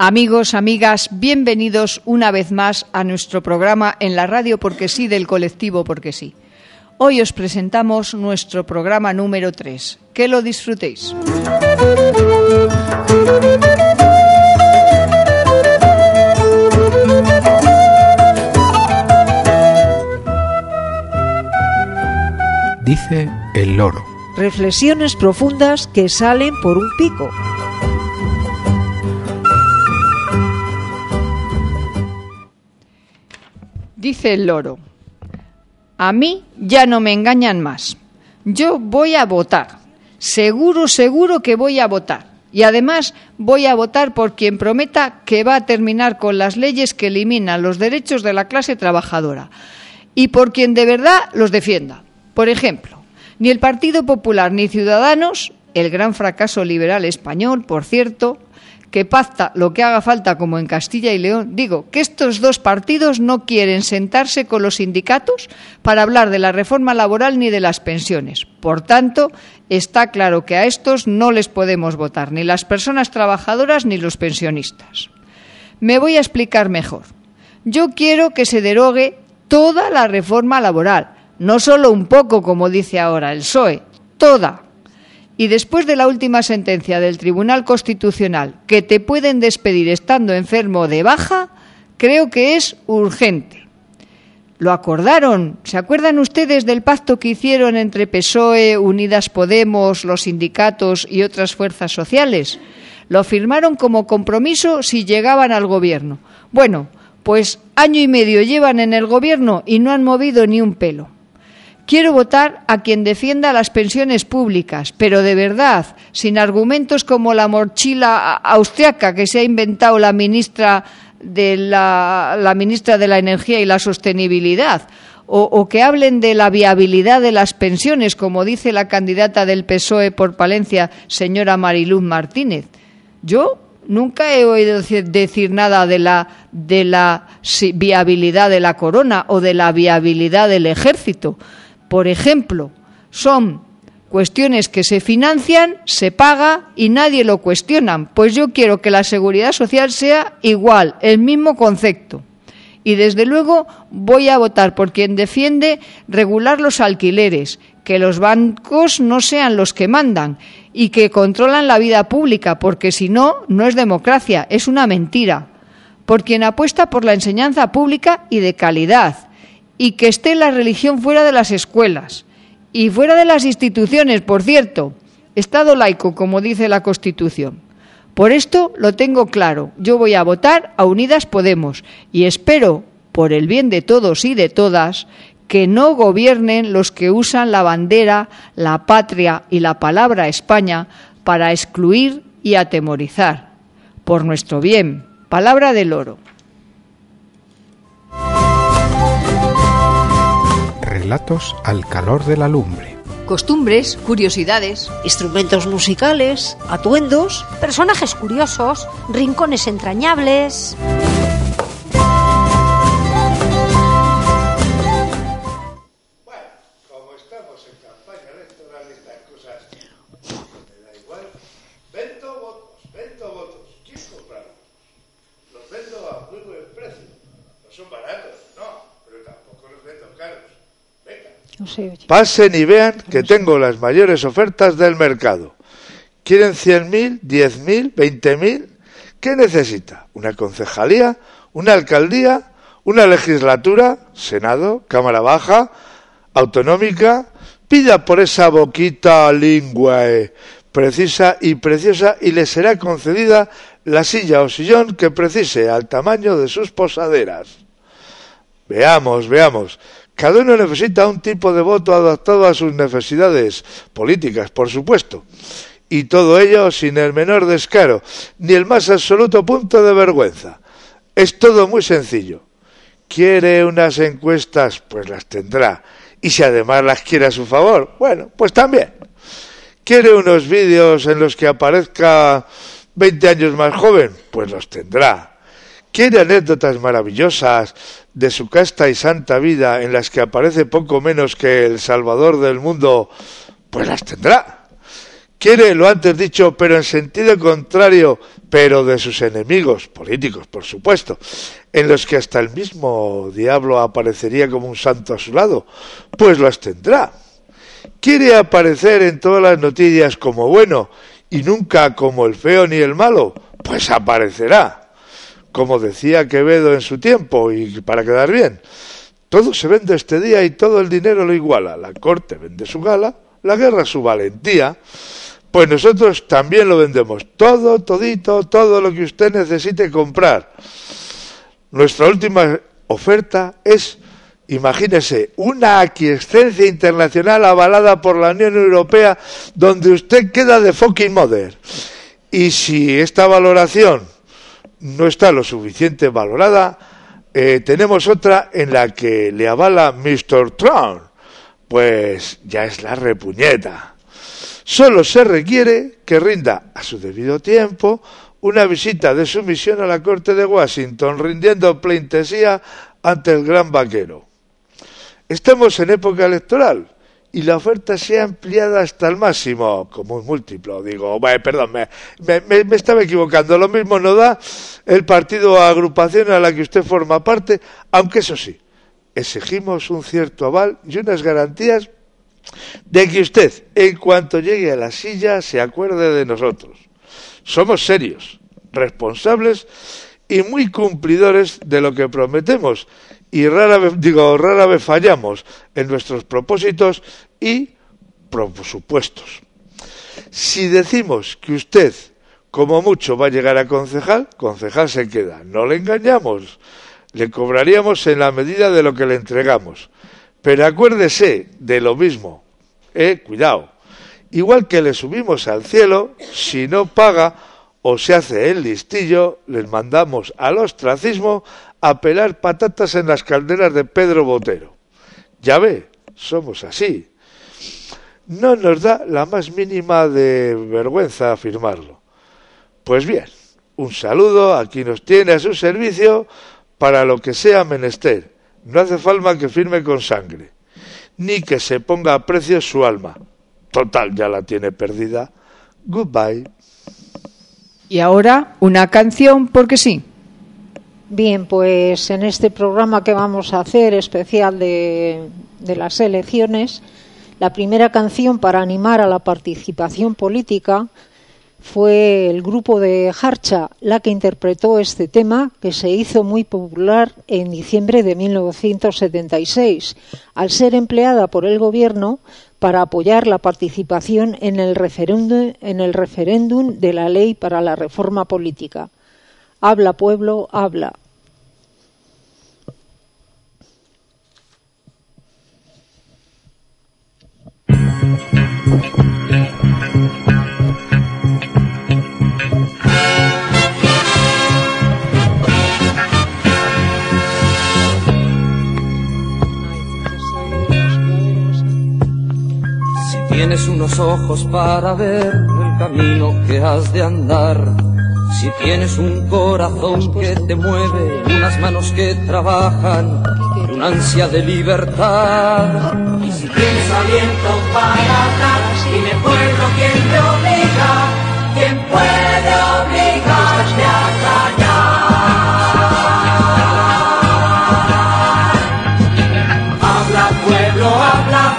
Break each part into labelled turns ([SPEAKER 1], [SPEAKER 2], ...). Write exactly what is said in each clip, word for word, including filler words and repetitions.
[SPEAKER 1] Amigos, amigas, bienvenidos una vez más a nuestro programa en la radio Porque Sí del colectivo Porque Sí. Hoy os presentamos nuestro programa número tres. Que lo disfrutéis.
[SPEAKER 2] Dice el loro.
[SPEAKER 3] Reflexiones profundas que salen por un pico.
[SPEAKER 1] Dice el loro. A mí ya no me engañan más. Yo voy a votar. Seguro, seguro que voy a votar. Y además voy a votar por quien prometa que va a terminar con las leyes que eliminan los derechos de la clase trabajadora. Y por quien de verdad los defienda. Por ejemplo, ni el Partido Popular ni Ciudadanos, el gran fracaso liberal español, por cierto, que pacta lo que haga falta como en Castilla y León, digo que estos dos partidos no quieren sentarse con los sindicatos para hablar de la reforma laboral ni de las pensiones. Por tanto, está claro que a estos no les podemos votar, ni las personas trabajadoras ni los pensionistas. Me voy a explicar mejor. Yo quiero que se derogue toda la reforma laboral, no solo un poco, como dice ahora el P S O E, toda. Y después de la última sentencia del Tribunal Constitucional, que te pueden despedir estando enfermo o de baja, creo que es urgente. Lo acordaron. ¿Se acuerdan ustedes del pacto que hicieron entre P S O E, Unidas Podemos, los sindicatos y otras fuerzas sociales? Lo firmaron como compromiso si llegaban al gobierno. Bueno, pues año y medio llevan en el gobierno y no han movido ni un pelo. Quiero votar a quien defienda las pensiones públicas, pero de verdad, sin argumentos como la mochila austriaca que se ha inventado la ministra de la, la ministra de la Energía y la Sostenibilidad, o, o que hablen de la viabilidad de las pensiones, como dice la candidata del P S O E por Palencia, señora Mariluz Martínez. Yo nunca he oído decir nada de la, de la viabilidad de la corona o de la viabilidad del ejército. Por ejemplo, son cuestiones que se financian, se paga y nadie lo cuestiona. Pues yo quiero que la seguridad social sea igual, el mismo concepto. Y desde luego voy a votar por quien defiende regular los alquileres, que los bancos no sean los que mandan y que controlan la vida pública, porque si no, no es democracia, es una mentira. Por quien apuesta por la enseñanza pública y de calidad, y que esté la religión fuera de las escuelas y fuera de las instituciones, por cierto, Estado laico, como dice la Constitución. Por esto lo tengo claro, yo voy a votar a Unidas Podemos y espero, por el bien de todos y de todas, que no gobiernen los que usan la bandera, la patria y la palabra España para excluir y atemorizar. Por nuestro bien. Palabra del loro.
[SPEAKER 2] Relatos al calor de la lumbre.
[SPEAKER 1] Costumbres, curiosidades,
[SPEAKER 3] Instrumentos musicales, atuendos.
[SPEAKER 4] Personajes curiosos, rincones entrañables.
[SPEAKER 5] Bueno, como estamos en campaña electoral, estas cosas me da igual. Vendo votos, vendo votos. ¿Quién comprarlos? Los vendo a muy buen precio. No son baratos, no, pero tampoco los vendo caros.
[SPEAKER 3] No sé, oye.
[SPEAKER 5] Pasen y vean que tengo las mayores ofertas del mercado. ¿Quieren cien mil, diez mil, veinte mil? ¿Qué necesita? ¿Una concejalía? ¿Una alcaldía? ¿Una legislatura? ¿Senado? ¿Cámara baja? ¿Autonómica? Pida por esa boquita linguae precisa y preciosa y le será concedida la silla o sillón que precise al tamaño de sus posaderas. Veamos, veamos. Cada uno necesita un tipo de voto adaptado a sus necesidades políticas, por supuesto, y todo ello sin el menor descaro, ni el más absoluto punto de vergüenza. Es todo muy sencillo. ¿Quiere unas encuestas? Pues las tendrá. Y si además las quiere a su favor, bueno, pues también. ¿Quiere unos vídeos en los que aparezca veinte años más joven? Pues los tendrá. ¿Quiere anécdotas maravillosas de su casta y santa vida en las que aparece poco menos que el Salvador del mundo? Pues las tendrá. Quiere lo antes dicho, pero en sentido contrario, pero de sus enemigos políticos, por supuesto, en los que hasta el mismo diablo aparecería como un santo a su lado, pues las tendrá. Quiere aparecer en todas las noticias como bueno y nunca como el feo ni el malo, pues aparecerá. Como decía Quevedo en su tiempo, y para quedar bien, todo se vende este día y todo el dinero lo iguala. La corte vende su gala, la guerra su valentía. Pues nosotros también lo vendemos, todo, todito, todo lo que usted necesite comprar. Nuestra última oferta es, imagínese, una aquiescencia internacional avalada por la Unión Europea donde usted queda de fucking mother. Y si esta valoración no está lo suficiente valorada, eh, tenemos otra en la que le avala mister Trump. Pues ya es la repuñeta. Solo se requiere que rinda a su debido tiempo una visita de sumisión a la corte de Washington, rindiendo pleitesía ante el gran vaquero. Estamos en época electoral y la oferta se ha ampliado hasta el máximo, como un múltiplo. Digo, bueno, perdón, me, me, me estaba equivocando. Lo mismo no da el partido o agrupación a la que usted forma parte, aunque eso sí, exigimos un cierto aval y unas garantías de que usted, en cuanto llegue a la silla, se acuerde de nosotros. Somos serios, responsables y muy cumplidores de lo que prometemos, y rara vez, digo, rara vez fallamos en nuestros propósitos y presupuestos. Si decimos que usted, como mucho, va a llegar a concejal, concejal se queda. No le engañamos, le cobraríamos en la medida de lo que le entregamos. Pero acuérdese de lo mismo, eh, cuidado, igual que le subimos al cielo, si no paga o se hace el listillo, les mandamos al ostracismo a pelar patatas en las calderas de Pedro Botero. Ya ve, somos así. No nos da la más mínima de vergüenza afirmarlo. Pues bien, un saludo, aquí nos tiene a su servicio para lo que sea menester. No hace falta que firme con sangre, ni que se ponga a precio su alma. Total, ya la tiene perdida. Goodbye.
[SPEAKER 1] Y ahora una canción porque sí.
[SPEAKER 3] Bien, pues en este programa que vamos a hacer especial de, de las elecciones, la primera canción para animar a la participación política fue el grupo de Jarcha la que interpretó este tema, que se hizo muy popular en diciembre de mil novecientos setenta y seis, al ser empleada por el gobierno para apoyar la participación en el referéndum, en el referéndum de la ley para la reforma política. Habla, pueblo, habla.
[SPEAKER 6] Tienes unos ojos para ver el camino que has de andar. Si tienes un corazón que te mueve, unas manos que trabajan, una ansia de libertad.
[SPEAKER 7] Y si tienes aliento para dar, dime pueblo, ¿quién te obliga? ¿Quién puede obligarte a callar? Habla pueblo, habla.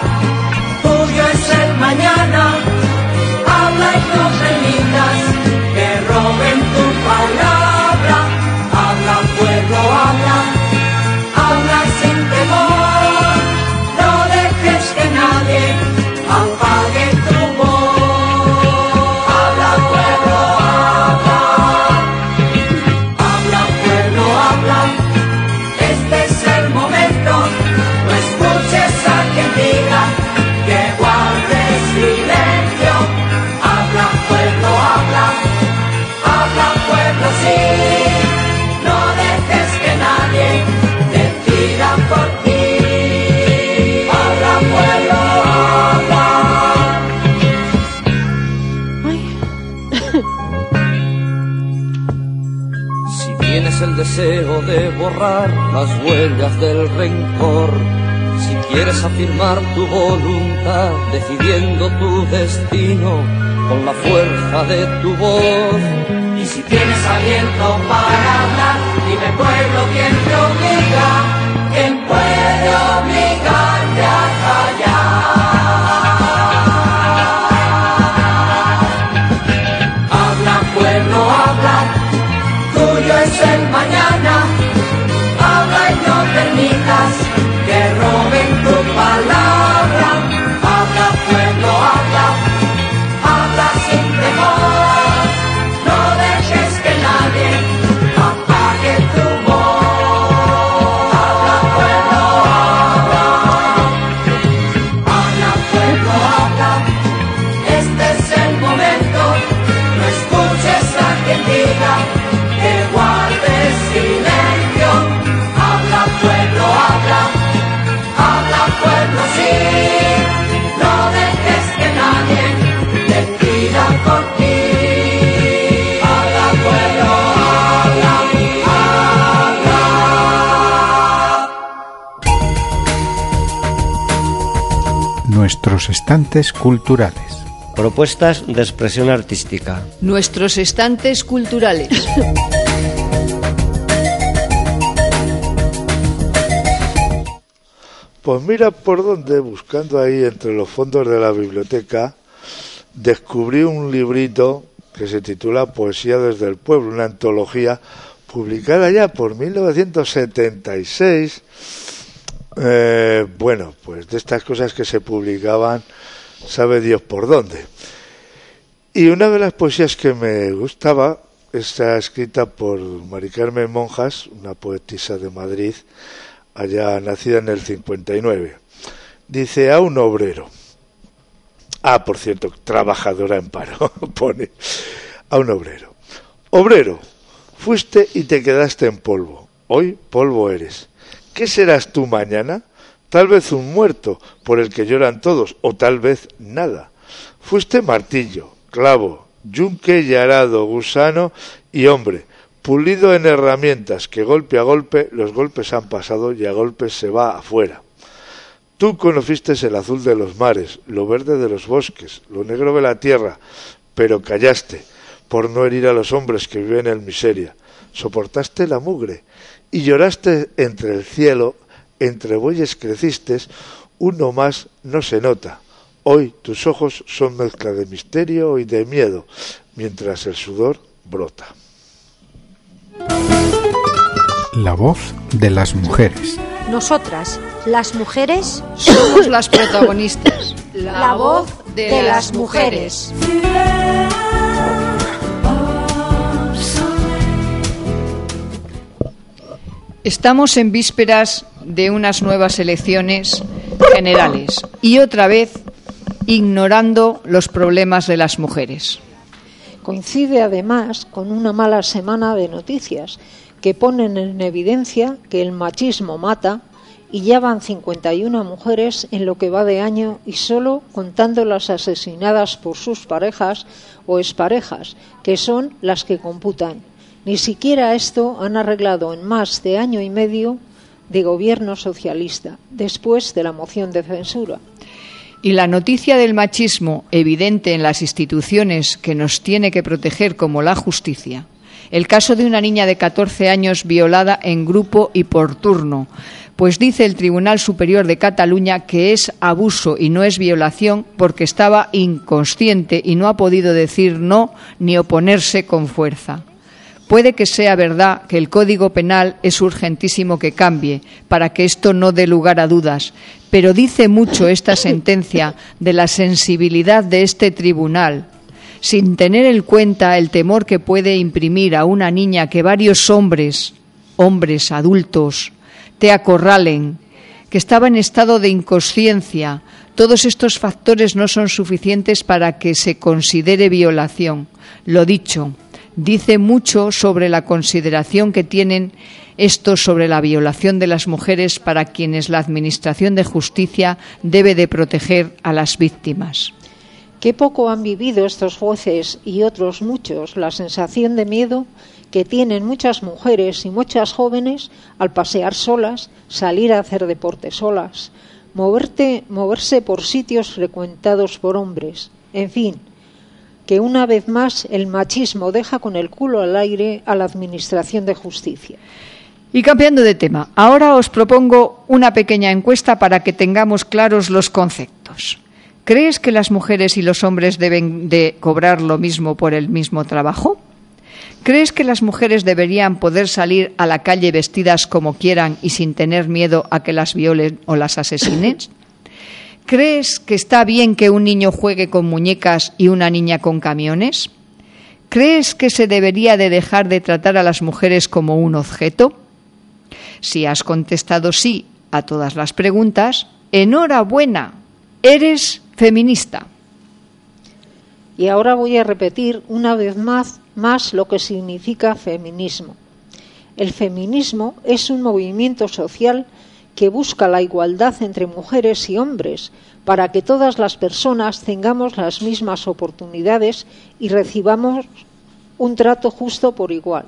[SPEAKER 7] Mañana, habla y no permitas que roben tu palabra. Habla pueblo, habla, habla sin temor. No dejes que nadie apague tu voz. Habla pueblo, habla, habla pueblo, habla. Este es el momento, no escuches a quien diga que guarde silencio. Habla pueblo, habla, habla pueblo, sí. No dejes que nadie decida por ti. Habla pueblo,
[SPEAKER 6] habla. Si tienes el deseo de borrar las huellas del rencor, si quieres afirmar tu voluntad, decidiendo tu destino, con la fuerza de tu voz.
[SPEAKER 7] Y si tienes aliento para hablar, dime pueblo, ¿quién te obliga? ¿Quién puede obligarte a callar? Habla pueblo, habla, tuyo es el mañana. Habla y no permitas que roben tu palabra. Habla pueblo, habla, habla sin temor. No dejes que nadie apague tu voz. Habla pueblo, habla. Habla pueblo, habla. Este es el momento. No escuches a quien diga que guardes silencio. Habla pueblo, habla. Habla pueblo, sí. No dejes que nadie te pida por ti. Habla pueblo, habla, habla.
[SPEAKER 2] Nuestros estantes culturales.
[SPEAKER 8] Propuestas de expresión artística.
[SPEAKER 1] Nuestros estantes culturales.
[SPEAKER 5] Pues mira por dónde, buscando ahí entre los fondos de la biblioteca, descubrí un librito que se titula Poesía desde el pueblo, una antología publicada ya por mil novecientos setenta y seis. Eh, bueno, pues de estas cosas que se publicaban, sabe Dios por dónde. Y una de las poesías que me gustaba está escrita por Mari Carmen Monjas, una poetisa de Madrid, allá nacida en el cincuenta y nueve. Dice: a un obrero. Ah, por cierto, trabajadora en paro, pone. A un obrero. Obrero, fuiste y te quedaste en polvo. Hoy polvo eres. ¿Qué serás tú mañana? Tal vez un muerto por el que lloran todos, o tal vez nada. Fuiste martillo, clavo, yunque y arado, gusano y hombre, pulido en herramientas, que golpe a golpe los golpes han pasado y a golpes se va afuera. Tú conociste el azul de los mares, lo verde de los bosques, lo negro de la tierra, pero callaste por no herir a los hombres que viven en miseria. Soportaste la mugre y lloraste entre el cielo, entre bueyes creciste, uno más no se nota. Hoy tus ojos son mezcla de misterio y de miedo, mientras el sudor brota.
[SPEAKER 2] La voz de las mujeres.
[SPEAKER 4] Nosotras, las mujeres,
[SPEAKER 1] Somos las protagonistas.
[SPEAKER 4] la voz de las mujeres.
[SPEAKER 1] Estamos en vísperas de unas nuevas elecciones generales y otra vez ignorando los problemas de las mujeres.
[SPEAKER 3] Coincide además con una mala semana de noticias que ponen en evidencia que el machismo mata, y ya van cincuenta y una mujeres en lo que va de año, y solo contando las asesinadas por sus parejas o exparejas, que son las que computan. Ni siquiera esto han arreglado en más de año y medio de gobierno socialista, después de la moción de censura.
[SPEAKER 1] Y la noticia del machismo evidente en las instituciones que nos tiene que proteger, como la justicia. El caso de una niña de catorce años violada en grupo y por turno, pues dice el Tribunal Superior de Cataluña que es abuso y no es violación porque estaba inconsciente y no ha podido decir no ni oponerse con fuerza. Puede que sea verdad que el Código Penal es urgentísimo que cambie para que esto no dé lugar a dudas, pero dice mucho esta sentencia de la sensibilidad de este tribunal, sin tener en cuenta el temor que puede imprimir a una niña que varios hombres, hombres adultos, te acorralen, que estaba en estado de inconsciencia. Todos estos factores no son suficientes para que se considere violación. Lo dicho, dice mucho sobre la consideración que tienen estos sobre la violación de las mujeres, para quienes la Administración de Justicia debe de proteger a las víctimas.
[SPEAKER 3] Qué poco han vivido estos jueces y otros muchos la sensación de miedo que tienen muchas mujeres y muchas jóvenes al pasear solas, salir a hacer deporte solas, moverte, moverse por sitios frecuentados por hombres, en fin, que una vez más el machismo deja con el culo al aire a la Administración de Justicia.
[SPEAKER 1] Y cambiando de tema, ahora os propongo una pequeña encuesta para que tengamos claros los conceptos. ¿Crees que las mujeres y los hombres deben de cobrar lo mismo por el mismo trabajo? ¿Crees que las mujeres deberían poder salir a la calle vestidas como quieran y sin tener miedo a que las violen o las asesinen? ¿Crees que está bien que un niño juegue con muñecas y una niña con camiones? ¿Crees que se debería de dejar de tratar a las mujeres como un objeto? Si has contestado sí a todas las preguntas, enhorabuena, eres feminista.
[SPEAKER 3] Y ahora voy a repetir una vez más, más lo que significa feminismo. El feminismo es un movimiento social que busca la igualdad entre mujeres y hombres para que todas las personas tengamos las mismas oportunidades y recibamos un trato justo por igual.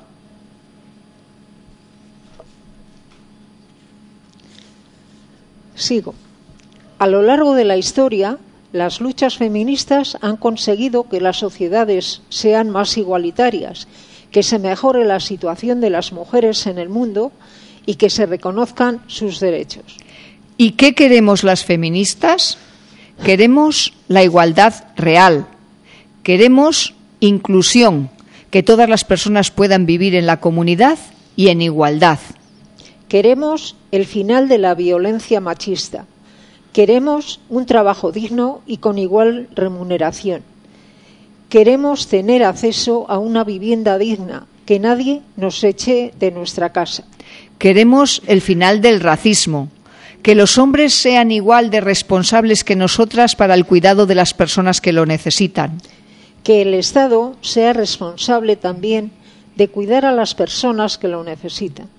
[SPEAKER 3] Sigo. A lo largo de la historia, las luchas feministas han conseguido que las sociedades sean más igualitarias, que se mejore la situación de las mujeres en el mundo y que se reconozcan sus derechos.
[SPEAKER 1] ¿Y qué queremos las feministas? Queremos la igualdad real, queremos inclusión, que todas las personas puedan vivir en la comunidad y en igualdad.
[SPEAKER 3] Queremos el final de la violencia machista. Queremos un trabajo digno y con igual remuneración. Queremos tener acceso a una vivienda digna, que nadie nos eche de nuestra casa.
[SPEAKER 1] Queremos el final del racismo, que los hombres sean igual de responsables que nosotras para el cuidado de las personas que lo necesitan.
[SPEAKER 3] Que el Estado sea responsable también de cuidar a las personas que lo necesitan.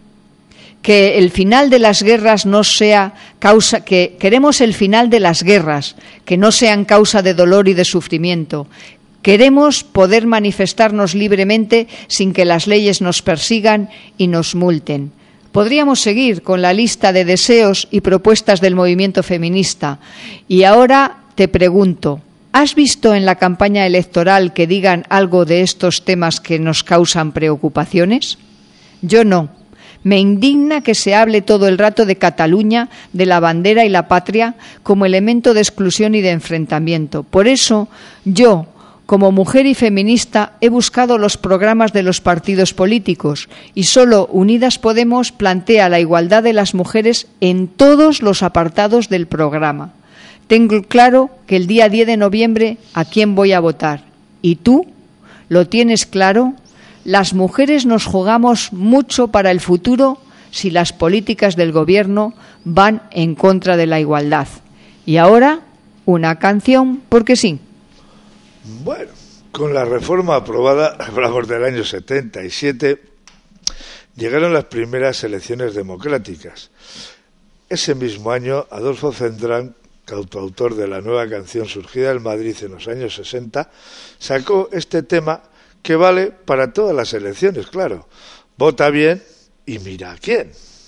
[SPEAKER 1] Que el final de las guerras no sea causa, que queremos el final de las guerras, que no sean causa de dolor y de sufrimiento. Queremos poder manifestarnos libremente sin que las leyes nos persigan y nos multen. Podríamos seguir con la lista de deseos y propuestas del movimiento feminista. Y ahora te pregunto, ¿has visto en la campaña electoral que digan algo de estos temas que nos causan preocupaciones? Yo no. Me indigna que se hable todo el rato de Cataluña, de la bandera y la patria como elemento de exclusión y de enfrentamiento. Por eso, yo, como mujer y feminista, he buscado los programas de los partidos políticos y solo Unidas Podemos plantea la igualdad de las mujeres en todos los apartados del programa. Tengo claro que el día diez de noviembre a quién voy a votar. ¿Y tú? ¿Lo tienes claro? Las mujeres nos jugamos mucho para el futuro si las políticas del gobierno van en contra de la igualdad. Y ahora, una canción, porque sí.
[SPEAKER 5] Bueno, con la reforma aprobada, hablamos del año setenta y siete, llegaron las primeras elecciones democráticas. Ese mismo año, Adolfo Cendrán, coautor de la nueva canción surgida en Madrid en los años sesenta, sacó este tema que vale para todas las elecciones, claro. Vota bien y mira a quién.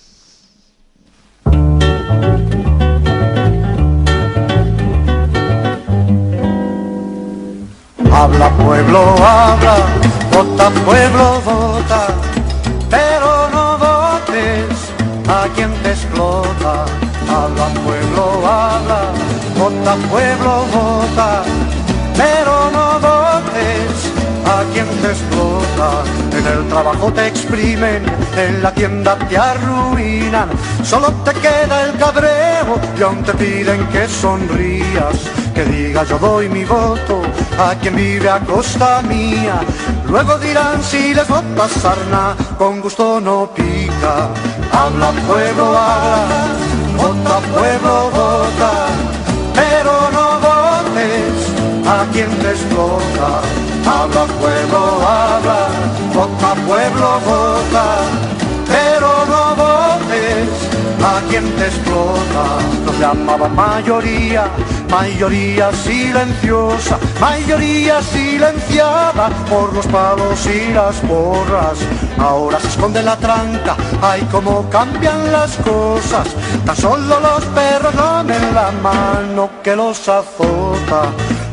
[SPEAKER 9] Habla pueblo, habla, vota pueblo, vota, pero no votes a quien te explota. Habla pueblo, habla, vota pueblo, vota, pero no votes a quien te explota. En el trabajo te exprimen, en la tienda te arruinan, solo te queda el cabreo y aún te piden que sonrías, que digas yo doy mi voto a quien vive a costa mía. Luego dirán si les votas sarna, con gusto no pica. Habla pueblo, habla, vota pueblo, vota, pero no votes a quien te explota. Habla pueblo, habla, vota pueblo, vota, pero no votes a quien te explota. Nos llamaban mayoría, mayoría silenciosa, mayoría silenciada por los palos y las porras. Ahora se esconde la tranca, ay cómo cambian las cosas. Tan solo los perros lamen la mano que los azota.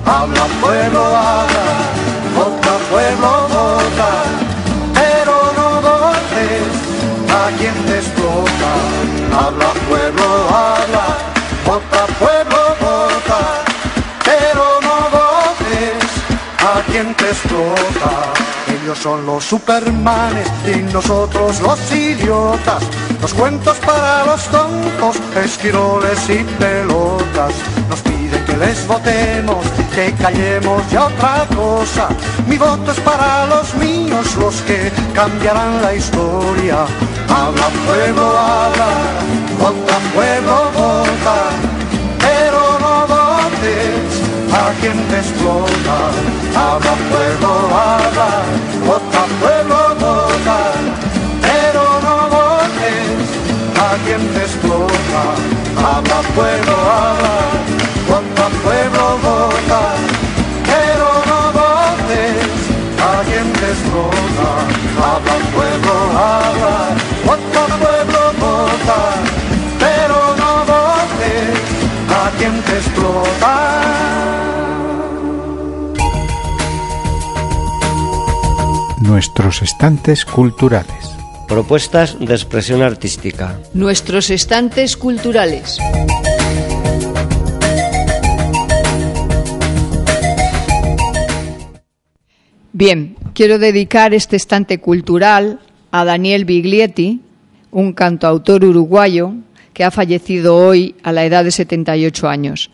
[SPEAKER 9] habla pueblo, habla, vota pueblo, vota, pero no votes a quien te explota. Habla pueblo, habla, vota pueblo, vota, pero no votes a quien te explota. Ellos son los supermanes y nosotros los idiotas. Los cuentos para los tontos, esquiroles y pelotas. Nos piden que les votemos, que callemos y otra cosa. Mi voto es para los míos, los que cambiarán la historia. Habla pueblo, habla, vota pueblo, vota, pero no votes a quien te explota. Habla pueblo, habla, vota pueblo, vota, pero no votes a quien te explota. Habla pueblo, habla, vota pueblo, vota, pero no votes a quien te explota. Habla pueblo, habla, vota pueblo, vota, pero no votes a quien te explota.
[SPEAKER 2] Nuestros estantes culturales.
[SPEAKER 8] Propuestas de expresión artística.
[SPEAKER 1] Nuestros estantes culturales. Bien, quiero dedicar este estante cultural a Daniel Biglietti, un cantautor uruguayo que ha fallecido hoy a la edad de setenta y ocho años.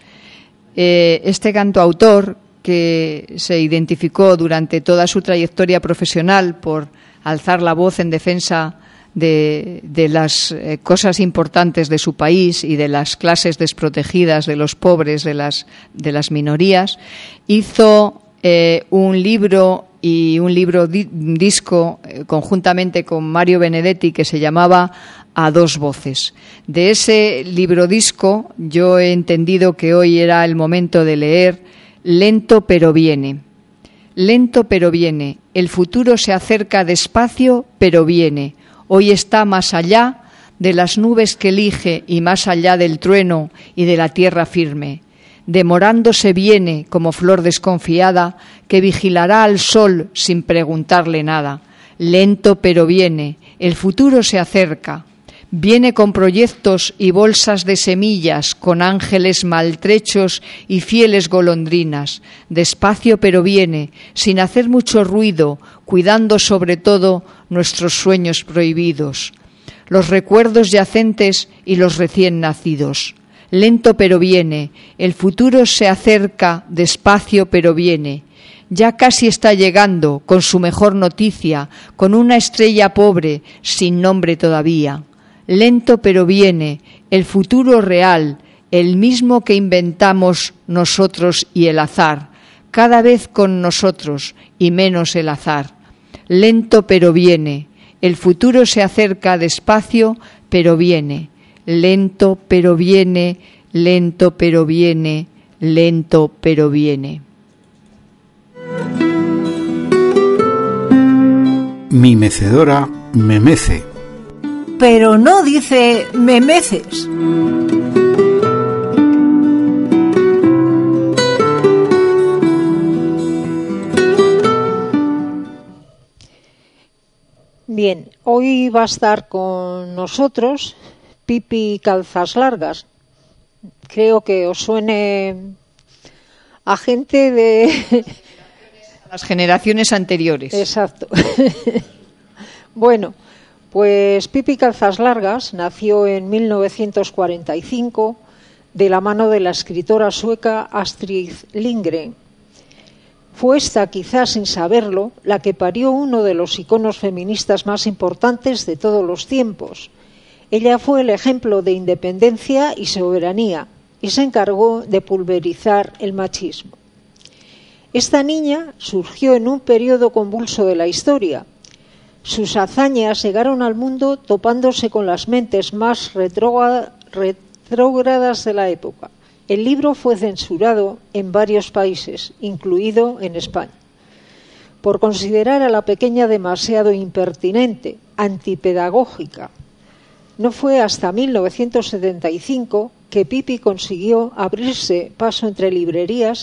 [SPEAKER 1] Eh, este cantautor, que se identificó durante toda su trayectoria profesional por alzar la voz en defensa de, de las eh, cosas importantes de su país y de las clases desprotegidas, de los pobres, de las, de las minorías, hizo eh, un libro y un libro di- disco eh, conjuntamente con Mario Benedetti que se llamaba A dos voces. De ese libro disco yo he entendido que hoy era el momento de leer Lento pero viene. Lento pero viene. El futuro se acerca despacio pero viene. Hoy está más allá de las nubes que elige y más allá del trueno y de la tierra firme. Demorándose viene como flor desconfiada que vigilará al sol sin preguntarle nada. Lento pero viene. El futuro se acerca. Viene con proyectos y bolsas de semillas, con ángeles maltrechos y fieles golondrinas. Despacio pero viene, sin hacer mucho ruido, cuidando sobre todo nuestros sueños prohibidos, los recuerdos yacentes y los recién nacidos. Lento pero viene, el futuro se acerca, despacio pero viene. Ya casi está llegando, con su mejor noticia, con una estrella pobre, sin nombre todavía. Lento pero viene, el futuro real, el mismo que inventamos nosotros y el azar, cada vez con nosotros y menos el azar. Lento pero viene, el futuro se acerca despacio pero viene, lento pero viene, lento pero viene, lento pero viene.
[SPEAKER 2] Mi mecedora me mece.
[SPEAKER 3] Pero no dice me meces. Bien, hoy va a estar con nosotros Pipi Calzas Largas. Creo que os suene a gente de
[SPEAKER 1] las generaciones anteriores.
[SPEAKER 3] Exacto. Bueno, pues Pipi Calzas Largas nació en mil novecientos cuarenta y cinco de la mano de la escritora sueca Astrid Lindgren. Fue esta, quizás sin saberlo, la que parió uno de los iconos feministas más importantes de todos los tiempos. Ella fue el ejemplo de independencia y soberanía y se encargó de pulverizar el machismo. Esta niña surgió en un periodo convulso de la historia. Sus hazañas llegaron al mundo topándose con las mentes más retrógradas de la época. El libro fue censurado en varios países, incluido en España, por considerar a la pequeña demasiado impertinente, antipedagógica. No fue hasta mil novecientos setenta y cinco que Pipi consiguió abrirse paso entre librerías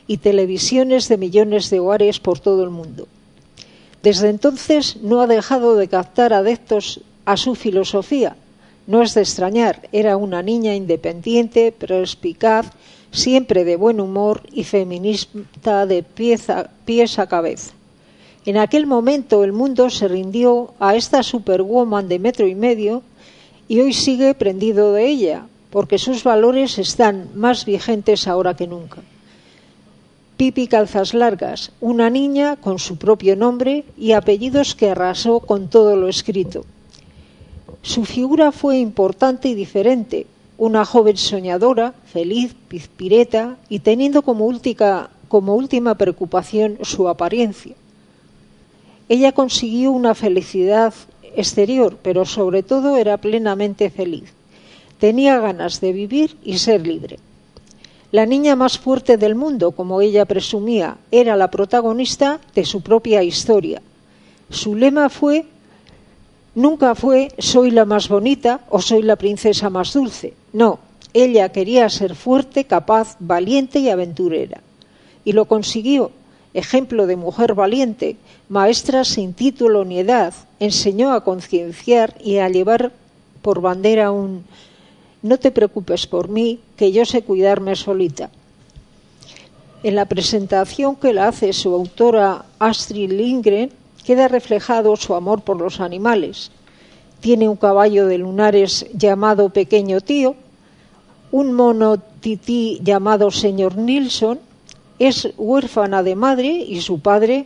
[SPEAKER 3] y televisiones de millones de hogares por todo el mundo. Desde entonces no ha dejado de captar adeptos a su filosofía. No es de extrañar, era una niña independiente, perspicaz, siempre de buen humor y feminista de pies a, pies a cabeza. En aquel momento el mundo se rindió a esta superwoman de metro y medio y hoy sigue prendido de ella, porque sus valores están más vigentes ahora que nunca. Pipi Calzas Largas, una niña con su propio nombre y apellidos que arrasó con todo lo escrito. Su figura fue importante y diferente, una joven soñadora, feliz, pizpireta y teniendo como última, como última preocupación su apariencia. Ella consiguió una felicidad exterior, pero sobre todo era plenamente feliz. Tenía ganas de vivir y ser libre. La niña más fuerte del mundo, como ella presumía, era la protagonista de su propia historia. Su lema fue, nunca fue soy la más bonita o soy la princesa más dulce. No, ella quería ser fuerte, capaz, valiente y aventurera. Y lo consiguió. Ejemplo de mujer valiente, maestra sin título ni edad, enseñó a concienciar y a llevar por bandera un no te preocupes por mí, que yo sé cuidarme solita. En la presentación que la hace su autora Astrid Lindgren queda reflejado su amor por los animales. Tiene un caballo de lunares llamado Pequeño Tío, un mono tití llamado Señor Nilsson, es huérfana de madre y su padre,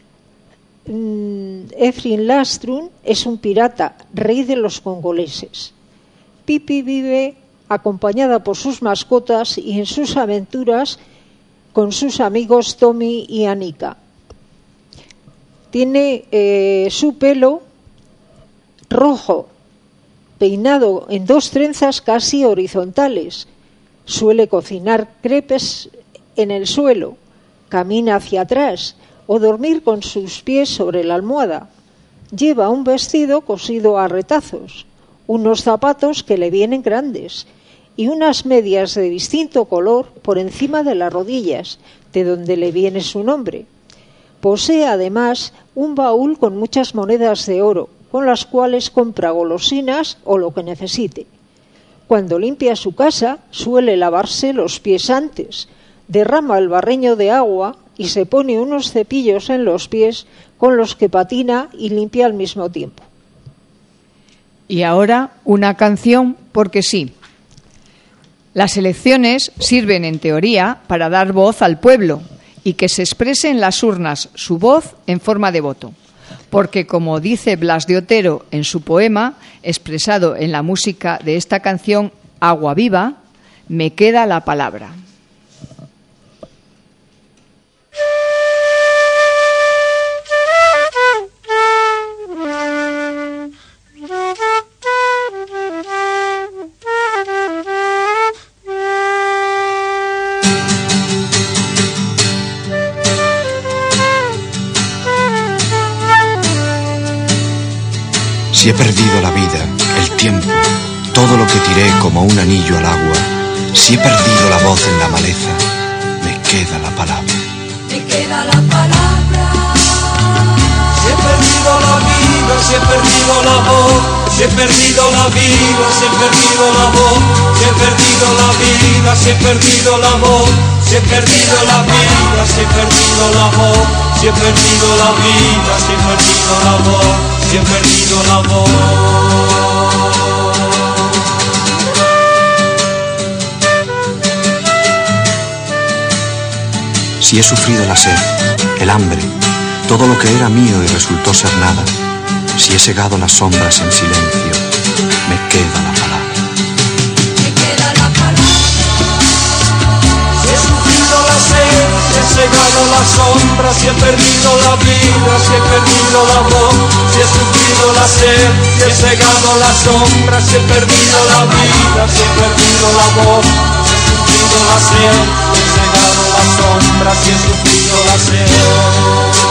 [SPEAKER 3] mmm, Efrin Lastrun, es un pirata, rey de los congoleses. Pipi vive acompañada por sus mascotas y en sus aventuras con sus amigos Tommy y Annika. Tiene eh, su pelo rojo, peinado en dos trenzas casi horizontales. Suele cocinar crepes en el suelo, camina hacia atrás o dormir con sus pies sobre la almohada. Lleva un vestido cosido a retazos, unos zapatos que le vienen grandes y unas medias de distinto color por encima de las rodillas, de donde le viene su nombre. Posee además un baúl con muchas monedas de oro, con las cuales compra golosinas o lo que necesite. Cuando limpia su casa, suele lavarse los pies antes, derrama el barreño de agua y se pone unos cepillos en los pies con los que patina y limpia al mismo tiempo.
[SPEAKER 1] Y ahora una canción porque sí. Las elecciones sirven en teoría para dar voz al pueblo y que se exprese en las urnas su voz en forma de voto. Porque como dice Blas de Otero en su poema, expresado en la música de esta canción Agua Viva, me queda la palabra.
[SPEAKER 10] Si he perdido la vida, el tiempo, todo lo que tiré como un anillo al agua, si he perdido la voz en la maleza, me queda la palabra.
[SPEAKER 7] Me queda la palabra.
[SPEAKER 6] Si he perdido la vida, si he perdido la voz, si he perdido la vida, si he perdido la voz, si he perdido la vida, si he perdido la voz, si he perdido la vida, si he perdido la voz, si he perdido la vida, si he perdido la voz, si he perdido la voz.
[SPEAKER 10] Si he sufrido la sed, el hambre, todo lo que era mío y resultó ser nada, si he segado las sombras en silencio, me queda la palabra.
[SPEAKER 7] Me queda la palabra.
[SPEAKER 6] Si he sufrido la sed, si he segado las sombras, si he perdido la vida, si he perdido la voz, si he sufrido la sed, si he segado las sombras, si he perdido la vida, si he perdido la voz, si he sufrido la sed, si he segado las sombras, si he sufrido la sed.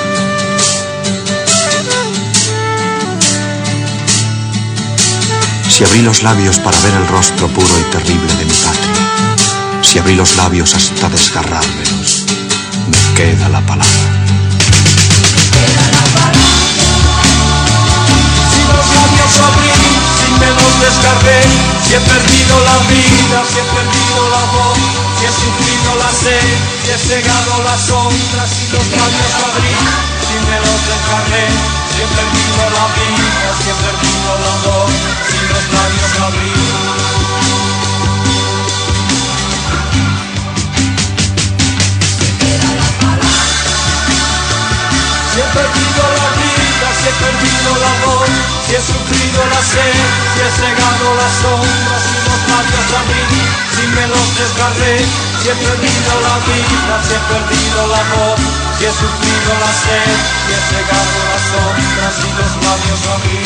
[SPEAKER 10] Si Si abrí los labios para ver el rostro puro y terrible de mi patria, si abrí los labios hasta desgarrármelos, me queda la palabra.
[SPEAKER 11] Si los labios abrí, si me los desgarré, si he perdido la vida, si he perdido la voz, si he sufrido la sed, si he cegado las sombras, si los labios abrí, si me los desgarré, si he perdido la vida, si he perdido la voz, si los labios abrí. Si he perdido la vida, si he perdido la voz, si he sufrido la sed, si he cegado las sombras, si los labios abrí, si me los desgarré, si he perdido la vida, si he perdido la voz, si he sufrido la sed, si he cegado las sombras, si los labios abrí.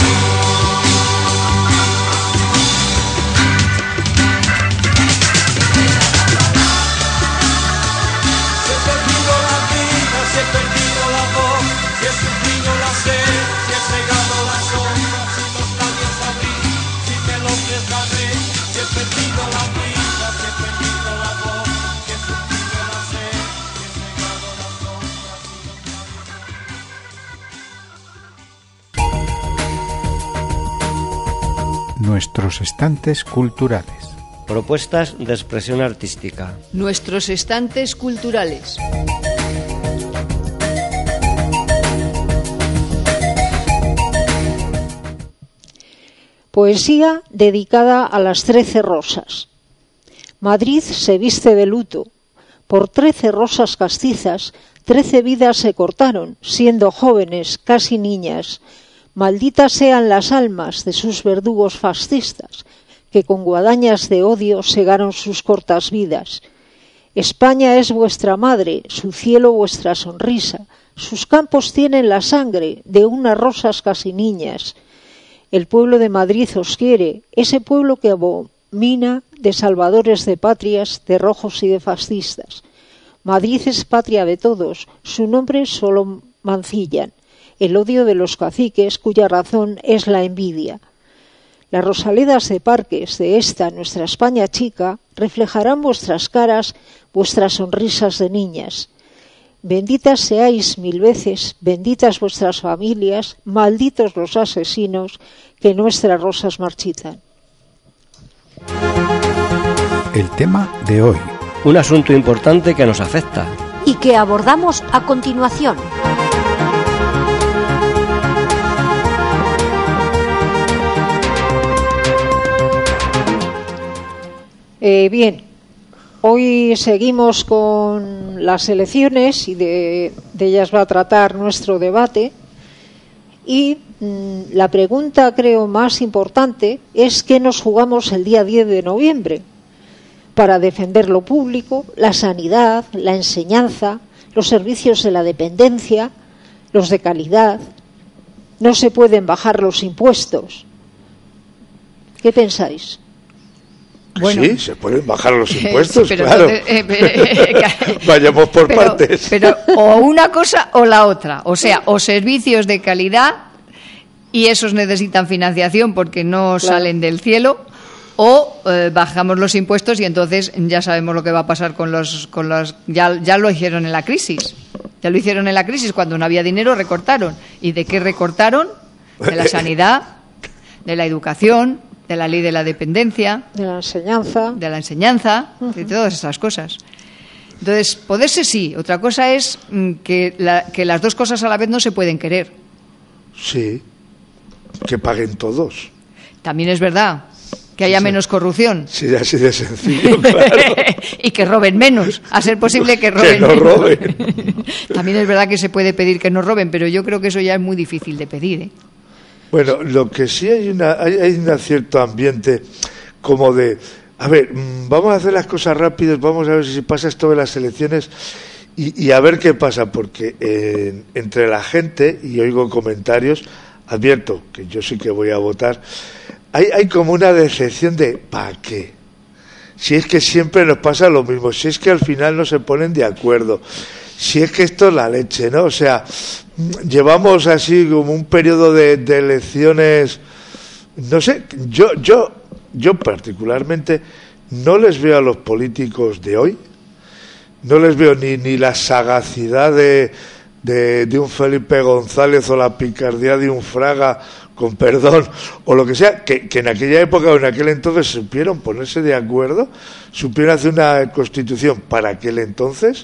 [SPEAKER 11] Si he perdido la vida, si he perdido la voz, si he sufrido la sed, si he cegado las sombras, si los labios abrí, si me los desgarré, si he perdido la vida, si he perdido la voz, si he sufrido la sed, si he cegado las sombras, si los labios abrí.
[SPEAKER 2] Nuestros estantes culturales.
[SPEAKER 8] Propuestas de expresión artística.
[SPEAKER 1] Nuestros estantes culturales.
[SPEAKER 3] Poesía dedicada a las trece rosas. Madrid se viste de luto. Por trece rosas castizas, trece vidas se cortaron, siendo jóvenes, casi niñas. Malditas sean las almas de sus verdugos fascistas, que con guadañas de odio segaron sus cortas vidas. España es vuestra madre, su cielo vuestra sonrisa, sus campos tienen la sangre de unas rosas casi niñas. El pueblo de Madrid os quiere, ese pueblo que abomina de salvadores de patrias, de rojos y de fascistas. Madrid es patria de todos, su nombre solo mancillan, el odio de los caciques cuya razón es la envidia. Las rosaledas de parques de esta nuestra España chica reflejarán vuestras caras, vuestras sonrisas de niñas. Benditas seáis mil veces, benditas vuestras familias, malditos los asesinos que nuestras rosas marchitan.
[SPEAKER 2] El tema de hoy.
[SPEAKER 8] Un asunto importante que nos afecta.
[SPEAKER 4] Y que abordamos a continuación.
[SPEAKER 3] Eh, bien, hoy seguimos con las elecciones y de, de ellas va a tratar nuestro debate. Y mmm, la pregunta, creo, más importante es ¿qué nos jugamos el día diez de noviembre? Para defender lo público, la sanidad, la enseñanza, los servicios de la dependencia, los de calidad. No se pueden bajar los impuestos. ¿Qué pensáis?
[SPEAKER 5] Bueno, sí, se pueden bajar los impuestos,
[SPEAKER 1] sí, pero
[SPEAKER 5] claro.
[SPEAKER 1] Entonces, eh, eh,
[SPEAKER 5] Vayamos por
[SPEAKER 1] pero,
[SPEAKER 5] partes.
[SPEAKER 1] Pero o una cosa o la otra. O sea, o servicios de calidad y esos necesitan financiación porque no claro. salen del cielo, o eh, bajamos los impuestos y entonces ya sabemos lo que va a pasar con los... con los ya, ya lo hicieron en la crisis. Ya lo hicieron en la crisis. Cuando no había dinero recortaron. ¿Y de qué recortaron? De la sanidad, de la educación, de la ley de la dependencia,
[SPEAKER 3] de la enseñanza,
[SPEAKER 1] de la enseñanza, uh-huh. de todas esas cosas. Entonces, poderse sí, otra cosa es mm, que, la, que las dos cosas a la vez no se pueden querer.
[SPEAKER 5] Sí, que paguen todos.
[SPEAKER 1] También es verdad que haya sí, menos corrupción.
[SPEAKER 5] Sí, así de sencillo, claro.
[SPEAKER 1] Y que roben menos, a ser posible que roben
[SPEAKER 5] que no
[SPEAKER 1] menos.
[SPEAKER 5] roben.
[SPEAKER 1] También es verdad que se puede pedir que no roben, pero yo creo que eso ya es muy difícil de pedir, ¿eh?
[SPEAKER 5] Bueno, lo que sí hay una hay, hay un cierto ambiente como de, a ver, vamos a hacer las cosas rápidas, vamos a ver si pasa esto de las elecciones y, y a ver qué pasa, porque eh, entre la gente, y oigo comentarios, advierto que yo sí que voy a votar, hay, hay como una decepción de ¿para qué? Si es que siempre nos pasa lo mismo, si es que al final no se ponen de acuerdo, si es que esto es la leche, ¿no? O sea, llevamos así como un periodo de, de elecciones no sé, yo, yo, yo particularmente no les veo a los políticos de hoy, no les veo ni, ni la sagacidad de, de, de un Felipe González o la picardía de un Fraga, con perdón, o lo que sea, que, que en aquella época o en aquel entonces supieron ponerse de acuerdo, supieron hacer una constitución para aquel entonces,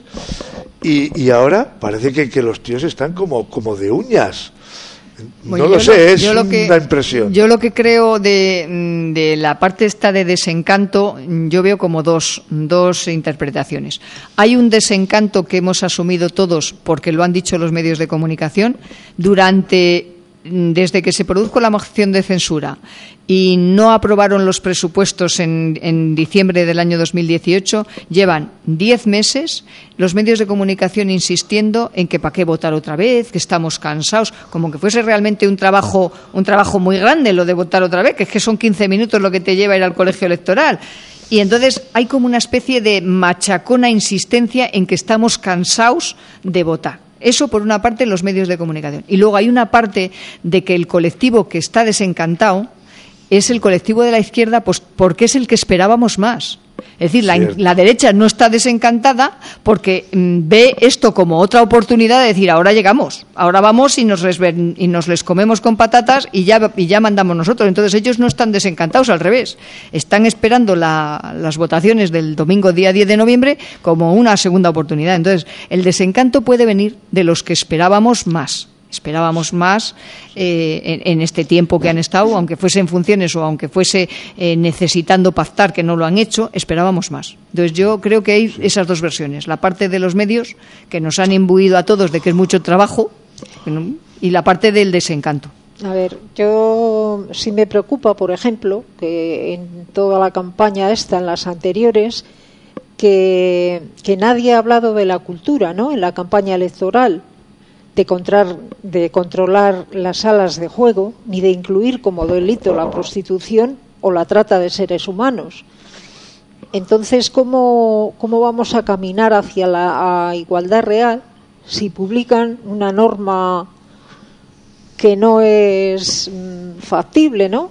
[SPEAKER 5] y, y ahora parece que, que los tíos están como, como de uñas.
[SPEAKER 1] Bueno,
[SPEAKER 5] no lo sé,
[SPEAKER 1] lo,
[SPEAKER 5] es
[SPEAKER 1] lo
[SPEAKER 5] una
[SPEAKER 1] que,
[SPEAKER 5] impresión.
[SPEAKER 1] Yo lo que creo de, de la parte esta de desencanto, yo veo como dos, dos interpretaciones. Hay un desencanto que hemos asumido todos porque lo han dicho los medios de comunicación durante... Desde que se produjo la moción de censura y no aprobaron los presupuestos en, en diciembre del año dos mil dieciocho, llevan diez meses los medios de comunicación insistiendo en que para qué votar otra vez, que estamos cansados, como que fuese realmente un trabajo, un trabajo muy grande lo de votar otra vez, que es que son quince minutos lo que te lleva a ir al colegio electoral. Y entonces hay como una especie de machacona insistencia en que estamos cansados de votar. Eso por una parte los medios de comunicación. Y luego hay una parte de que el colectivo que está desencantado es el colectivo de la izquierda, pues porque es el que esperábamos más. Es decir, la, la derecha no está desencantada porque mm, ve esto como otra oportunidad de decir, ahora llegamos, ahora vamos y nos, les, y nos les comemos con patatas y ya, y ya mandamos nosotros. Entonces ellos no están desencantados, al revés. Están esperando la, las votaciones del domingo día diez de noviembre como una segunda oportunidad. Entonces el desencanto puede venir de los que esperábamos más. Esperábamos más eh, en, en este tiempo que han estado, aunque fuese en funciones o aunque fuese eh, necesitando pactar, que no lo han hecho, esperábamos más. Entonces yo creo que hay esas dos versiones. La parte de los medios, que nos han imbuido a todos de que es mucho trabajo, y la parte del desencanto.
[SPEAKER 3] A ver, yo sí me preocupa, por ejemplo, que en toda la campaña esta, en las anteriores, que, que nadie ha hablado de la cultura, ¿no?, en la campaña electoral. De, contrar, de controlar las salas de juego, ni de incluir como delito la prostitución o la trata de seres humanos. Entonces, ¿cómo, cómo vamos a caminar hacia la igualdad real si publican una norma que no es mm, factible, ¿no?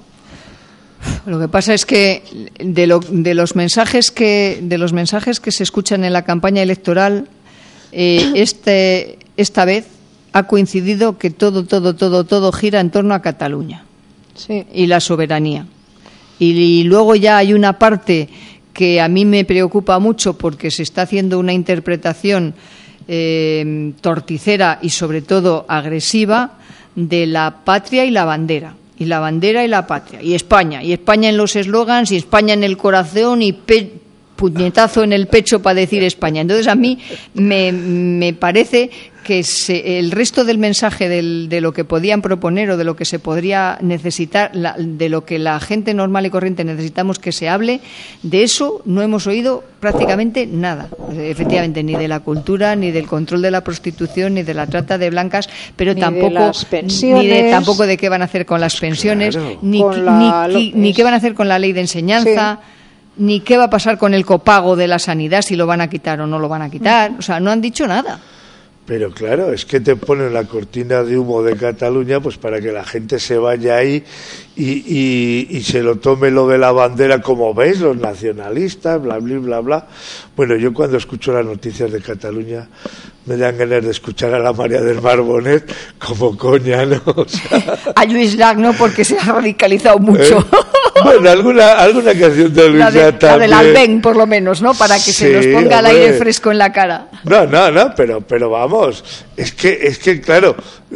[SPEAKER 1] Lo que pasa es que de, lo, de los mensajes que de los mensajes que se escuchan en la campaña electoral, eh, este esta vez ha coincidido que todo, todo, todo, todo gira en torno a Cataluña, sí, y la soberanía. Y, y luego ya hay una parte que a mí me preocupa mucho porque se está haciendo una interpretación eh, torticera y sobre todo agresiva de la patria y la bandera. Y la bandera y la patria. Y España. Y España en los eslogans, y España en el corazón, y pe puñetazo en el pecho para decir España. Entonces a mí me, me parece que se, el resto del mensaje del, de lo que podían proponer o de lo que se podría necesitar, la, de lo que la gente normal y corriente necesitamos que se hable, de eso no hemos oído prácticamente nada. Efectivamente, ni de la cultura, ni del control de la prostitución, ni de la trata de blancas, pero
[SPEAKER 3] ni
[SPEAKER 1] tampoco
[SPEAKER 3] de las pensiones,
[SPEAKER 1] ni de, tampoco de qué van a hacer con las pensiones,
[SPEAKER 5] claro,
[SPEAKER 1] ni,
[SPEAKER 3] la,
[SPEAKER 1] ni, ni qué van a hacer con la ley de enseñanza. Sí. Ni qué va a pasar con el copago de la sanidad, si lo van a quitar o no lo van a quitar. O sea, no han dicho nada.
[SPEAKER 5] Pero claro, es que te ponen la cortina de humo de Cataluña pues para que la gente se vaya ahí y, y, y se lo tome lo de la bandera, como veis, los nacionalistas, bla, bla, bla, bla. Bueno, yo cuando escucho las noticias de Cataluña me dan ganas de escuchar a la María del Mar Bonet como coña, ¿no? O sea,
[SPEAKER 1] a Lluís Llach, ¿no? Porque se ha radicalizado mucho.
[SPEAKER 5] ¿Eh? Bueno, alguna, alguna canción de Luis Llach también.
[SPEAKER 1] La del Albén, por lo menos, ¿no? Para que sí, se nos ponga el aire fresco en la cara.
[SPEAKER 5] No, no, no, pero, pero vamos, es que, es que claro,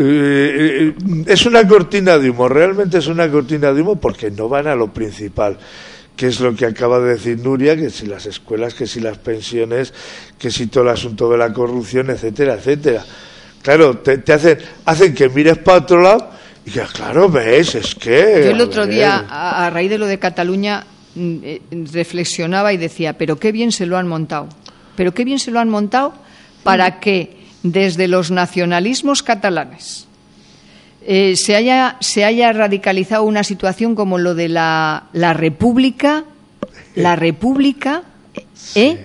[SPEAKER 5] eh, es una cortina de humo, realmente es una cortina de humo porque no van a lo principal, que es lo que acaba de decir Nuria, que si las escuelas, que si las pensiones, que si todo el asunto de la corrupción, etcétera, etcétera. Claro, te, te hacen, hacen que mires para otro lado. Y que, claro, ves, es que...
[SPEAKER 1] Yo el otro día, a, a raíz de lo de Cataluña, eh, reflexionaba y decía, pero qué bien se lo han montado. Pero qué bien se lo han montado para que desde los nacionalismos catalanes eh, se haya, se haya radicalizado una situación como lo de la, la República, la República, ¿eh?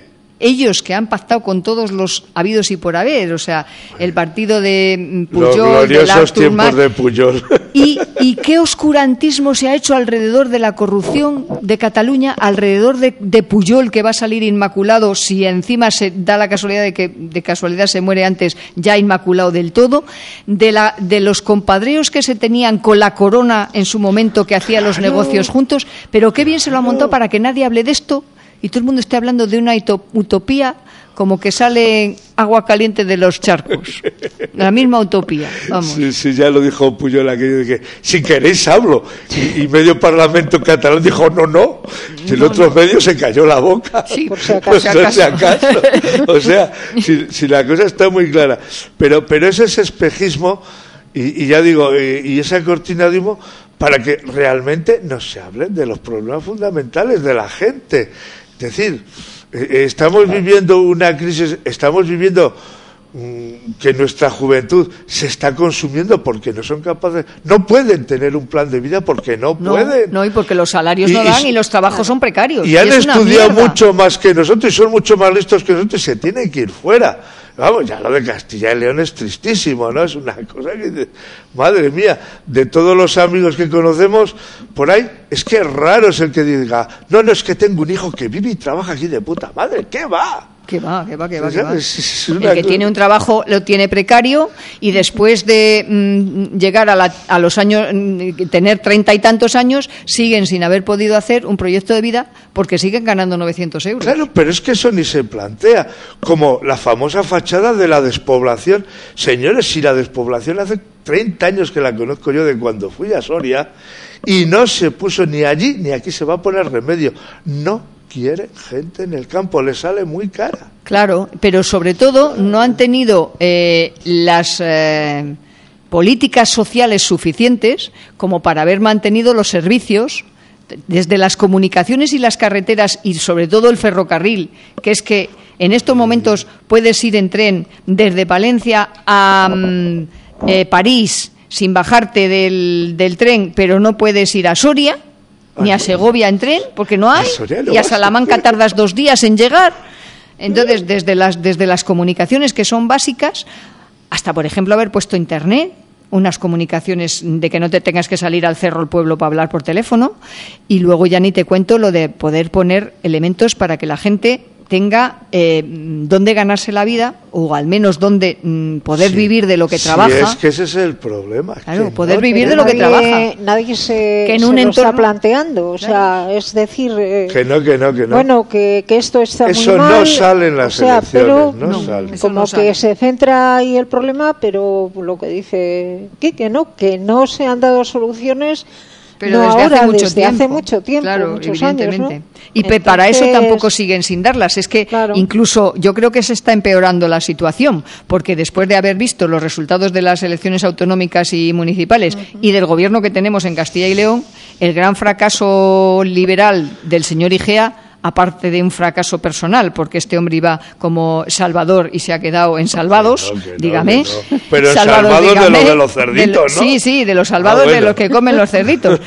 [SPEAKER 1] ellos que han pactado con todos los habidos y por haber, o sea, el partido de Pujol,
[SPEAKER 5] los gloriosos
[SPEAKER 1] de
[SPEAKER 5] tiempos de Pujol.
[SPEAKER 1] Y, y qué oscurantismo se ha hecho alrededor de la corrupción de Cataluña, alrededor de, de Pujol, que va a salir inmaculado si encima se da la casualidad de que de casualidad se muere antes, ya inmaculado del todo, de la de los compadreos que se tenían con la corona en su momento, que hacía los negocios juntos, pero qué bien se lo ha montado para que nadie hable de esto y todo el mundo esté hablando de una utopía como que sale agua caliente de los charcos. La misma utopía, vamos.
[SPEAKER 5] Sí, sí, ya lo dijo Pujol aquello de que si queréis hablo. Y, y medio parlamento catalán dijo no, no. Y el
[SPEAKER 1] no,
[SPEAKER 5] otro
[SPEAKER 1] no.
[SPEAKER 5] medio se cayó la boca.
[SPEAKER 1] Sí, por si acaso.
[SPEAKER 5] Por si acaso. O sea, si, si la cosa está muy clara. Pero, pero es ese espejismo, y, y ya digo, y, y esa cortina de humo, para que realmente no se hablen de los problemas fundamentales de la gente. Es decir, estamos viviendo una crisis, estamos viviendo mmm, que nuestra juventud se está consumiendo porque no son capaces, no pueden tener un plan de vida porque no,
[SPEAKER 1] no
[SPEAKER 5] pueden.
[SPEAKER 1] No, y porque los salarios
[SPEAKER 5] y,
[SPEAKER 1] no dan y,
[SPEAKER 5] y
[SPEAKER 1] los trabajos son precarios.
[SPEAKER 5] Y,
[SPEAKER 1] y
[SPEAKER 5] han
[SPEAKER 1] es
[SPEAKER 5] estudiado
[SPEAKER 1] una
[SPEAKER 5] mucho más que nosotros y son mucho más listos que nosotros y se tienen que ir fuera. Vamos, ya lo de Castilla y León es tristísimo, ¿no? Es una cosa que, madre mía, de todos los amigos que conocemos por ahí, es que raro es el que diga, no, no, es que tengo un hijo que vive y trabaja aquí de puta madre, ¿qué va?
[SPEAKER 1] Que va, que va, que va, que va.
[SPEAKER 5] Es, es
[SPEAKER 1] el que cosa... tiene un trabajo lo tiene precario y después de mmm, llegar a, la, a los años, mmm, tener treinta y tantos años, siguen sin haber podido hacer un proyecto de vida porque siguen ganando novecientos euros.
[SPEAKER 5] Claro, pero es que eso ni se plantea. Como la famosa fachada de la despoblación. Señores, si la despoblación hace treinta años que la conozco yo de cuando fui a Soria y no se puso ni allí ni aquí se va a poner remedio. No quiere gente en el campo, le sale muy cara.
[SPEAKER 1] Claro, pero sobre todo no han tenido eh, las eh, políticas sociales suficientes como para haber mantenido los servicios desde las comunicaciones y las carreteras y sobre todo el ferrocarril, que es que en estos momentos puedes ir en tren desde Valencia a um, eh, París sin bajarte del, del tren, pero no puedes ir a Soria ni a Segovia en tren, porque no hay, y a Salamanca tardas dos días en llegar. Entonces, desde las, desde las comunicaciones que son básicas, hasta, por ejemplo, haber puesto internet, unas comunicaciones de que no te tengas que salir al cerro al pueblo para hablar por teléfono, y luego ya ni te cuento lo de poder poner elementos para que la gente tenga eh, dónde ganarse la vida o al menos dónde mm, poder sí, vivir de lo que
[SPEAKER 5] sí,
[SPEAKER 1] trabaja.
[SPEAKER 5] Es que ese es el problema.
[SPEAKER 1] Claro,
[SPEAKER 5] que
[SPEAKER 1] poder
[SPEAKER 5] no,
[SPEAKER 1] vivir de
[SPEAKER 3] nadie,
[SPEAKER 1] lo que trabaja.
[SPEAKER 3] Nadie se,
[SPEAKER 1] que en
[SPEAKER 3] se
[SPEAKER 1] un
[SPEAKER 3] lo
[SPEAKER 1] entorno...
[SPEAKER 3] está planteando. O
[SPEAKER 1] claro.
[SPEAKER 3] sea, es decir... Eh,
[SPEAKER 5] que no, que no, que no.
[SPEAKER 3] Bueno, que, que esto está
[SPEAKER 5] Eso
[SPEAKER 3] muy mal.
[SPEAKER 5] Eso no sale en las
[SPEAKER 3] o sea,
[SPEAKER 5] elecciones.
[SPEAKER 3] Pero
[SPEAKER 5] no
[SPEAKER 1] no,
[SPEAKER 5] sale.
[SPEAKER 3] como
[SPEAKER 1] no
[SPEAKER 3] que
[SPEAKER 1] sale.
[SPEAKER 3] se centra ahí el problema, pero lo que dice que, que no, que no se han dado soluciones...
[SPEAKER 1] Pero
[SPEAKER 3] no
[SPEAKER 1] desde
[SPEAKER 3] ahora,
[SPEAKER 1] hace mucho
[SPEAKER 3] desde
[SPEAKER 1] tiempo.
[SPEAKER 3] hace mucho tiempo,
[SPEAKER 1] claro,
[SPEAKER 3] muchos
[SPEAKER 1] evidentemente.
[SPEAKER 3] años, ¿no?
[SPEAKER 1] Y
[SPEAKER 3] Entonces,
[SPEAKER 1] para eso tampoco siguen sin darlas. Es que
[SPEAKER 3] claro.
[SPEAKER 1] incluso yo creo que se está empeorando la situación, porque después de haber visto los resultados de las elecciones autonómicas y municipales uh-huh. y del gobierno que tenemos en Castilla y León, el gran fracaso liberal del señor Igea, aparte de un fracaso personal, porque este hombre iba como salvador y se ha quedado en salvados,
[SPEAKER 5] no, no,
[SPEAKER 1] dígame.
[SPEAKER 5] No. Pero salvados, salvados dígame, de, lo de los cerditos, de lo, ¿no?
[SPEAKER 1] Sí, sí, de los salvados ah, bueno. de los que comen los cerditos.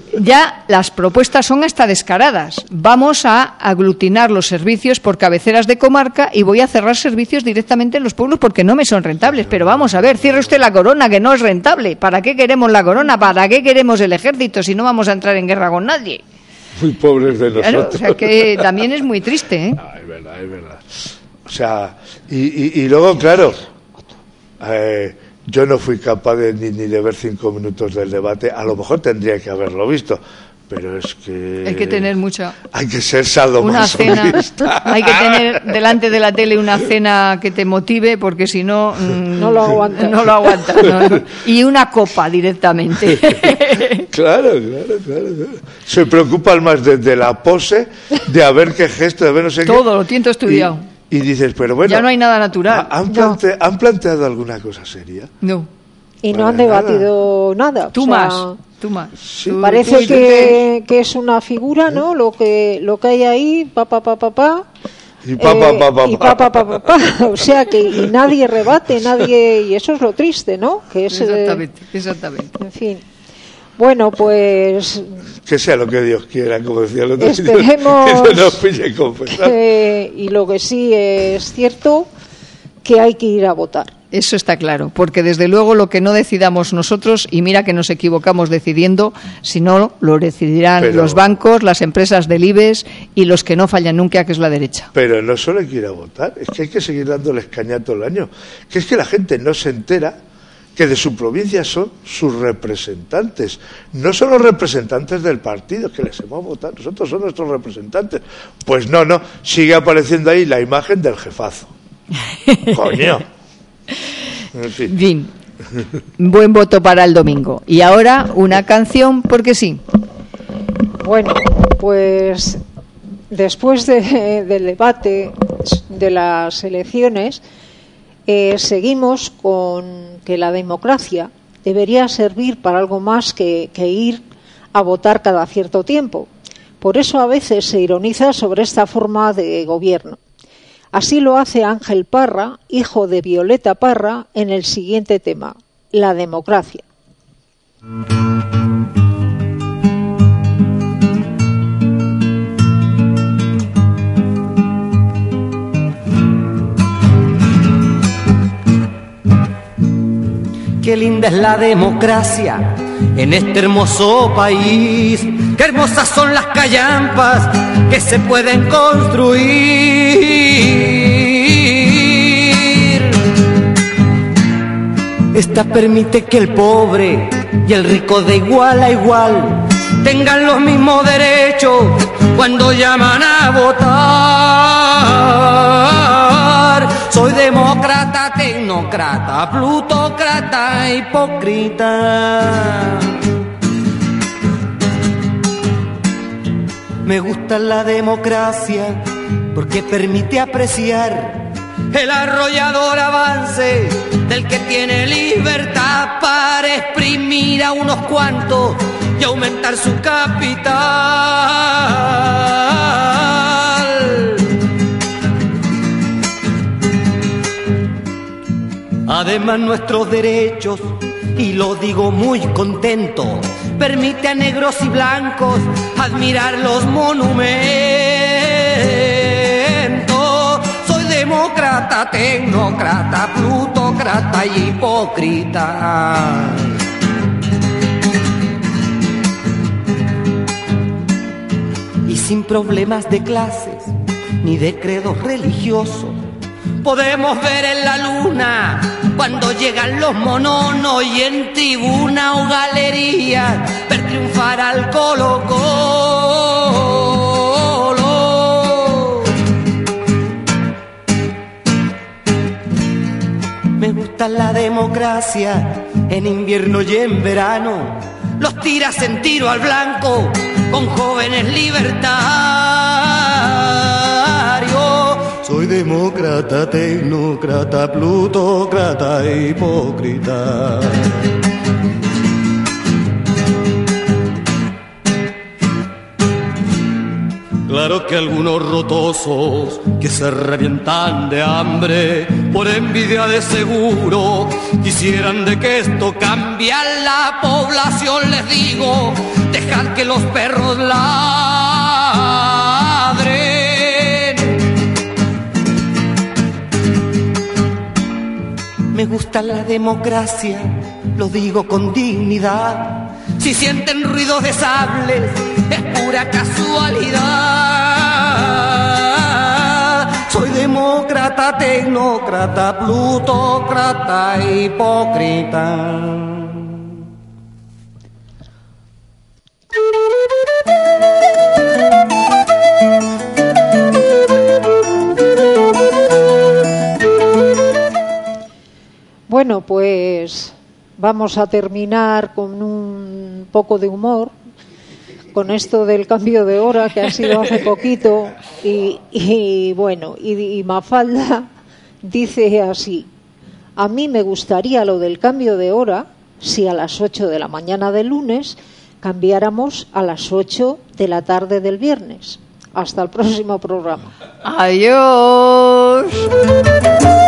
[SPEAKER 1] Ya las propuestas son hasta descaradas. Vamos a aglutinar los servicios por cabeceras de comarca y voy a cerrar servicios directamente en los pueblos porque no me son rentables. Pero vamos a ver, cierre usted la corona, que no es rentable. ¿Para qué queremos la corona? ¿Para qué queremos el ejército si no vamos a entrar en guerra con nadie?
[SPEAKER 5] Muy pobres de nosotros.
[SPEAKER 1] Claro, o sea que también es muy triste, ¿eh?
[SPEAKER 5] No, es verdad, es verdad. O sea, y, y, y luego, claro, eh, yo no fui capaz de, ni, ni de ver cinco minutos del debate. A lo mejor tendría que haberlo visto, pero es que...
[SPEAKER 1] Hay que tener mucha...
[SPEAKER 5] Hay que ser sadomasoquista.
[SPEAKER 1] Hay que tener delante de la tele una cena que te motive, porque si no... Mmm,
[SPEAKER 3] no lo aguantas.
[SPEAKER 1] No lo aguantas. No, no. Y una copa directamente.
[SPEAKER 5] Claro, claro, claro, claro. Se preocupan más de, de la pose, de a ver qué gesto, de ver no sé
[SPEAKER 1] Todo,
[SPEAKER 5] qué.
[SPEAKER 1] Todo, lo tiento estudiado.
[SPEAKER 5] Y, y dices, pero bueno...
[SPEAKER 1] Ya no hay nada natural.
[SPEAKER 5] ¿Han, plante, no. ¿Han planteado alguna cosa seria?
[SPEAKER 1] No.
[SPEAKER 3] Y no han debatido nada. nada.
[SPEAKER 1] Tú
[SPEAKER 3] o sea,
[SPEAKER 1] más, tú más.
[SPEAKER 5] Sí.
[SPEAKER 1] Tú,
[SPEAKER 3] parece
[SPEAKER 1] tú,
[SPEAKER 3] que,
[SPEAKER 1] tú,
[SPEAKER 3] que es una figura, ¿no? Lo que lo que hay ahí, pa pa pa pa pa.
[SPEAKER 5] Y pa pa pa pa,
[SPEAKER 3] eh, y pa, pa, pa, pa, pa. O sea que y nadie rebate, nadie, y eso es lo triste, ¿no? Que es
[SPEAKER 1] exactamente, eh, exactamente.
[SPEAKER 3] En fin. Bueno, pues...
[SPEAKER 5] Que sea lo que Dios quiera, como decía el otro.
[SPEAKER 3] Esperemos
[SPEAKER 5] que no nos pille confesar.
[SPEAKER 3] Que, y lo que sí es cierto, que hay que ir a votar.
[SPEAKER 1] Eso está claro, porque desde luego lo que no decidamos nosotros, y mira que nos equivocamos decidiendo, si no lo decidirán pero, los bancos, las empresas del IBEX y los que no fallan nunca, que es la derecha.
[SPEAKER 5] Pero no solo hay que ir a votar, es que hay que seguir dándoles caña todo el año. Que es que la gente no se entera que de su provincia son sus representantes. No son los representantes del partido que les hemos votado, nosotros son nuestros representantes. Pues no, no, sigue apareciendo ahí la imagen del jefazo. Coño. En fin.
[SPEAKER 1] Bien, buen voto para el domingo. Y ahora una canción, porque sí.
[SPEAKER 3] Bueno, pues después de, del debate de las elecciones, eh, seguimos con que la democracia debería servir para algo más que, que ir a votar cada cierto tiempo. Por eso a veces se ironiza sobre esta forma de gobierno. Así lo hace Ángel Parra, hijo de Violeta Parra, en el siguiente tema, la democracia.
[SPEAKER 6] Qué linda es la democracia en este hermoso país. Qué hermosas son las callampas que se pueden construir. Esta permite que el pobre y el rico de igual a igual tengan los mismos derechos cuando llaman a votar. Soy demócrata, tecnócrata, plutócrata, hipócrita. Me gusta la democracia porque permite apreciar el arrollador avance del que tiene libertad para exprimir a unos cuantos y aumentar su capital. Además, nuestros derechos, y lo digo muy contento, permite a negros y blancos admirar los monumentos. Soy demócrata, tecnócrata, plutócrata y hipócrita. Y sin problemas de clases ni de credos religiosos, podemos ver en la luna cuando llegan los mononos y en tribuna o galería ver triunfar al Colo-Colo. Me gusta la democracia en invierno y en verano. Los tiras en tiro al blanco con jóvenes libertarios. Soy demócrata, tecnócrata, plutócrata, hipócrita. Claro que algunos rotosos que se revientan de hambre por envidia de seguro quisieran de que esto cambie a la población. Les digo, dejad que los perros ladren. Me gusta la democracia, lo digo con dignidad. Si sienten ruidos de sables, es pura casualidad. Soy demócrata, tecnócrata, plutócrata, hipócrita.
[SPEAKER 3] Bueno, pues vamos a terminar con un poco de humor, con esto del cambio de hora que ha sido hace poquito. Y, y bueno, y, y Mafalda dice así: a mí me gustaría lo del cambio de hora si a las ocho de la mañana del lunes cambiáramos a las ocho de la tarde del viernes. Hasta el próximo programa.
[SPEAKER 1] Adiós.